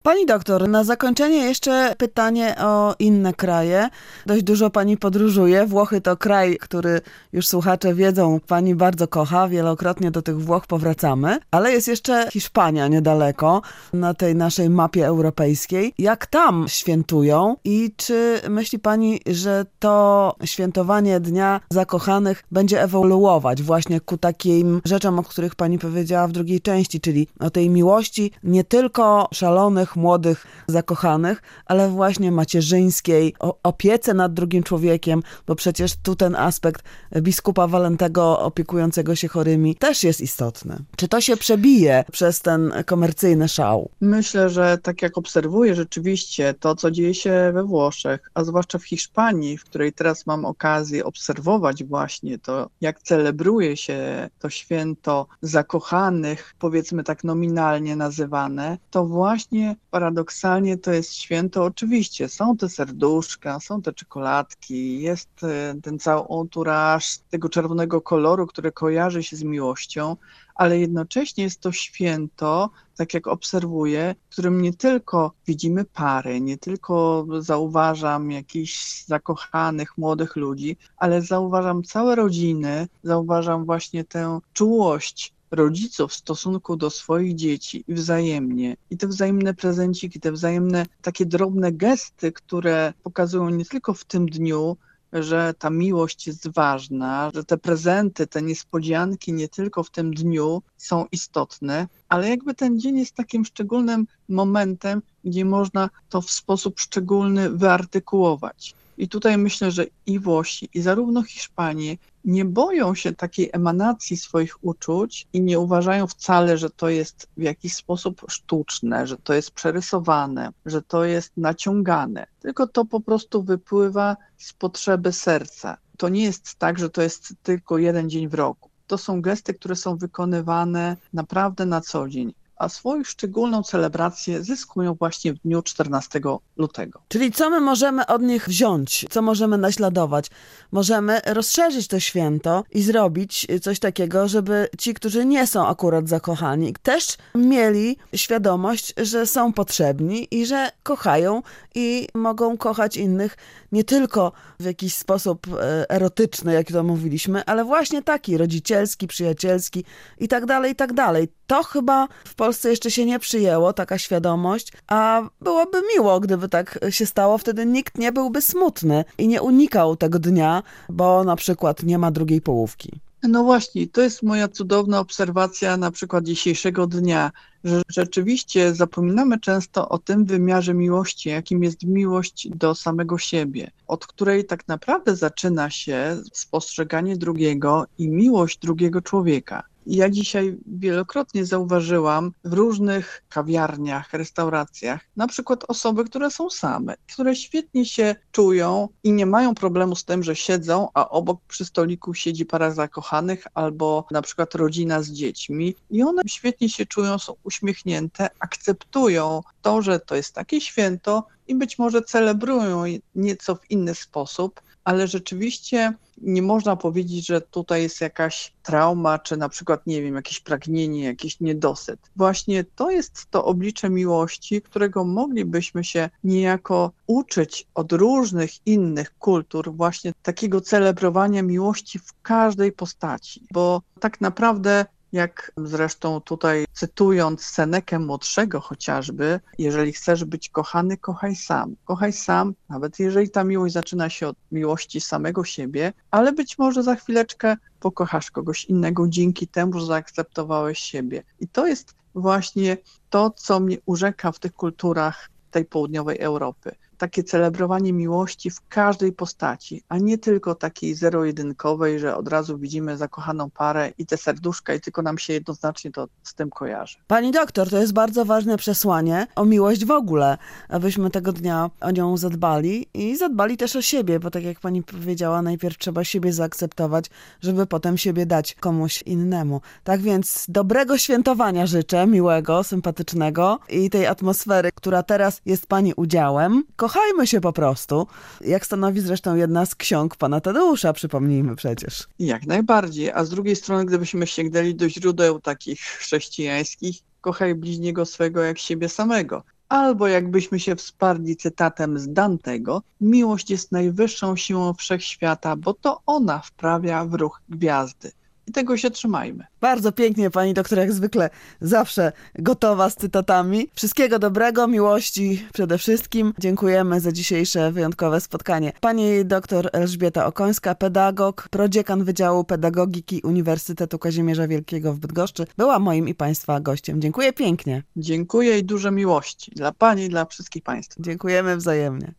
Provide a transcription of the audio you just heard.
Pani doktor, na zakończenie jeszcze pytanie o inne kraje. Dość dużo pani podróżuje. Włochy to kraj, który już słuchacze wiedzą, pani bardzo kocha. Wielokrotnie do tych Włoch powracamy. Ale jest jeszcze Hiszpania niedaleko, na tej naszej mapie europejskiej. Jak tam świętują i czy myśli pani, że to świętowanie Dnia Zakochanych będzie ewoluować właśnie ku takim rzeczom, o których pani powiedziała w drugiej części, czyli o tej miłości nie tylko szalonych, młodych, zakochanych, ale właśnie macierzyńskiej, o opiece nad drugim człowiekiem, bo przecież tu ten aspekt biskupa Walentego opiekującego się chorymi też jest istotny. Czy to się przebije przez ten komercyjny szał? Myślę, że tak jak obserwuję rzeczywiście to, co dzieje się we Włoszech, a zwłaszcza w Hiszpanii, w której teraz mam okazję obserwować właśnie to, jak celebruje się to święto zakochanych, powiedzmy tak nominalnie nazywane, to właśnie paradoksalnie to jest święto, oczywiście są te serduszka, są te czekoladki, jest ten cały anturaż tego czerwonego koloru, który kojarzy się z miłością, ale jednocześnie jest to święto, tak jak obserwuję, w którym nie tylko widzimy pary, nie tylko zauważam jakichś zakochanych, młodych ludzi, ale zauważam całe rodziny, zauważam właśnie tę czułość rodziców w stosunku do swoich dzieci i wzajemnie. I te wzajemne prezenciki, te wzajemne takie drobne gesty, które pokazują nie tylko w tym dniu, że ta miłość jest ważna, że te prezenty, te niespodzianki nie tylko w tym dniu są istotne, ale jakby ten dzień jest takim szczególnym momentem, gdzie można to w sposób szczególny wyartykułować. I tutaj myślę, że i Włosi, i zarówno Hiszpanie nie boją się takiej emanacji swoich uczuć i nie uważają wcale, że to jest w jakiś sposób sztuczne, że to jest przerysowane, że to jest naciągane, tylko to po prostu wypływa z potrzeby serca. To nie jest tak, że to jest tylko jeden dzień w roku. To są gesty, które są wykonywane naprawdę na co dzień, a swoją szczególną celebrację zyskują właśnie w dniu 14 lutego. Czyli co my możemy od nich wziąć? Co możemy naśladować? Możemy rozszerzyć to święto i zrobić coś takiego, żeby ci, którzy nie są akurat zakochani, też mieli świadomość, że są potrzebni i że kochają i mogą kochać innych nie tylko w jakiś sposób erotyczny, jak to mówiliśmy, ale właśnie taki rodzicielski, przyjacielski i tak dalej, i tak dalej. To chyba w Polsce jeszcze się nie przyjęło, taka świadomość, a byłoby miło, gdyby tak się stało, wtedy nikt nie byłby smutny i nie unikał tego dnia, bo na przykład nie ma drugiej połówki. No właśnie, to jest moja cudowna obserwacja na przykład dzisiejszego dnia, że rzeczywiście zapominamy często o tym wymiarze miłości, jakim jest miłość do samego siebie, od której tak naprawdę zaczyna się spostrzeganie drugiego i miłość drugiego człowieka. Ja dzisiaj wielokrotnie zauważyłam w różnych kawiarniach, restauracjach, na przykład osoby, które są same, które świetnie się czują i nie mają problemu z tym, że siedzą, a obok przy stoliku siedzi para zakochanych albo na przykład rodzina z dziećmi i one świetnie się czują, są uśmiechnięte, akceptują to, że to jest takie święto i być może celebrują nieco w inny sposób, ale rzeczywiście nie można powiedzieć, że tutaj jest jakaś trauma, czy na przykład, nie wiem, jakieś pragnienie, jakiś niedosyt. Właśnie to jest to oblicze miłości, którego moglibyśmy się niejako uczyć od różnych innych kultur, właśnie takiego celebrowania miłości w każdej postaci, bo tak naprawdę jak zresztą tutaj cytując Senekę Młodszego chociażby, jeżeli chcesz być kochany, kochaj sam. Kochaj sam, nawet jeżeli ta miłość zaczyna się od miłości samego siebie, ale być może za chwileczkę pokochasz kogoś innego dzięki temu, że zaakceptowałeś siebie. I to jest właśnie to, co mnie urzeka w tych kulturach tej południowej Europy. Takie celebrowanie miłości w każdej postaci, a nie tylko takiej zero-jedynkowej, że od razu widzimy zakochaną parę i te serduszka i tylko nam się jednoznacznie to z tym kojarzy. Pani doktor, to jest bardzo ważne przesłanie o miłość w ogóle, abyśmy tego dnia o nią zadbali i zadbali też o siebie, bo tak jak pani powiedziała, najpierw trzeba siebie zaakceptować, żeby potem siebie dać komuś innemu. Tak więc dobrego świętowania życzę, miłego, sympatycznego i tej atmosfery, która teraz jest pani udziałem. Kochajmy się po prostu, jak stanowi zresztą jedna z ksiąg pana Tadeusza, przypomnijmy przecież. Jak najbardziej, a z drugiej strony, gdybyśmy sięgnęli do źródeł takich chrześcijańskich, kochaj bliźniego swego jak siebie samego. Albo jakbyśmy się wsparli cytatem z Dantego, miłość jest najwyższą siłą wszechświata, bo to ona wprawia w ruch gwiazdy. I tego się trzymajmy. Bardzo pięknie, pani doktor, jak zwykle zawsze gotowa z cytatami. Wszystkiego dobrego, miłości przede wszystkim. Dziękujemy za dzisiejsze wyjątkowe spotkanie. Pani doktor Elżbieta Okońska, pedagog, prodziekan Wydziału Pedagogiki Uniwersytetu Kazimierza Wielkiego w Bydgoszczy, była moim i państwa gościem. Dziękuję pięknie. Dziękuję i dużo miłości dla pani i dla wszystkich państwa. Dziękujemy wzajemnie.